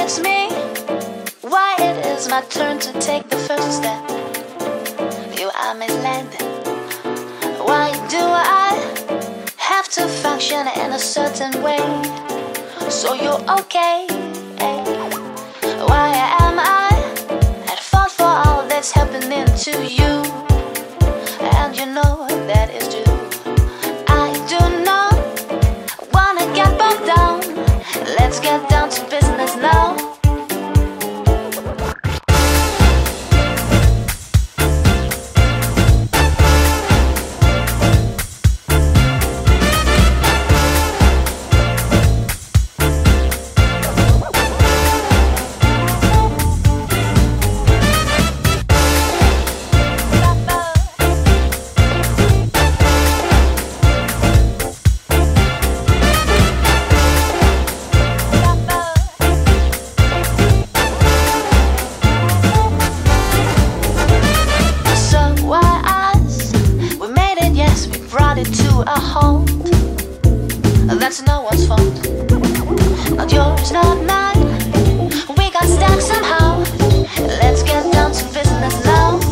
ask me why it is my turn to take the first step, you are misled. Why do I have to function in a certain way so you're okay? Why am I at fault for all that's happening to you? And you know that is true. I do not wanna get bogged down. Let's get down to business now. To a halt. That's no one's fault. Not yours, not mine. We got stuck somehow. Let's get down to business now.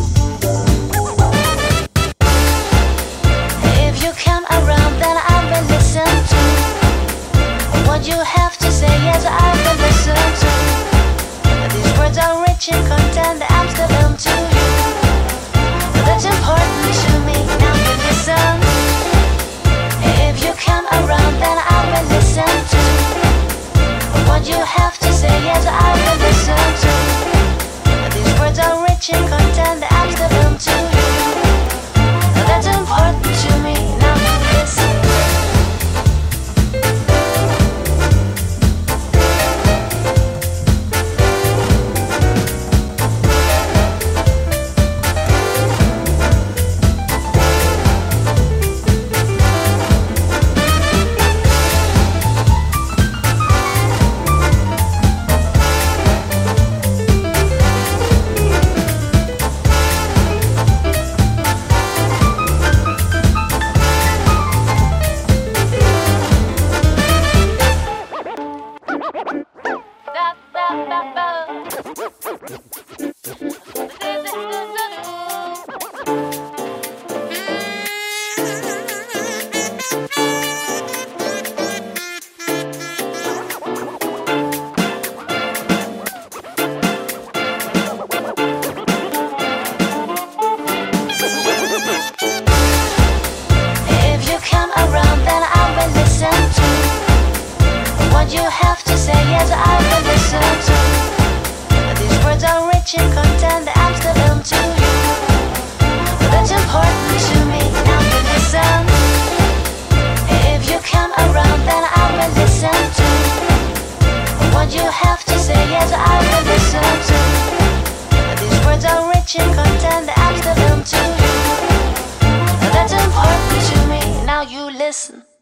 If you come around, then I will listen to what you have to say. Yes, I will listen to. These words are rich in content. I'm still into you. That's important to me. Now you listen. If you come around, then I will listen to what you have to say. Yes, I will listen to. These words are rich in content. I'm still into you. That's important to me. Now listen. You have to say yes, I will listen to. These words are rich in content. I'm still into you. That's important to me. Now you listen. If you come around, then I will listen to what you have to say. Yes, I will listen to. These words are rich in content. I'm still into you. That's important to me. Now you listen.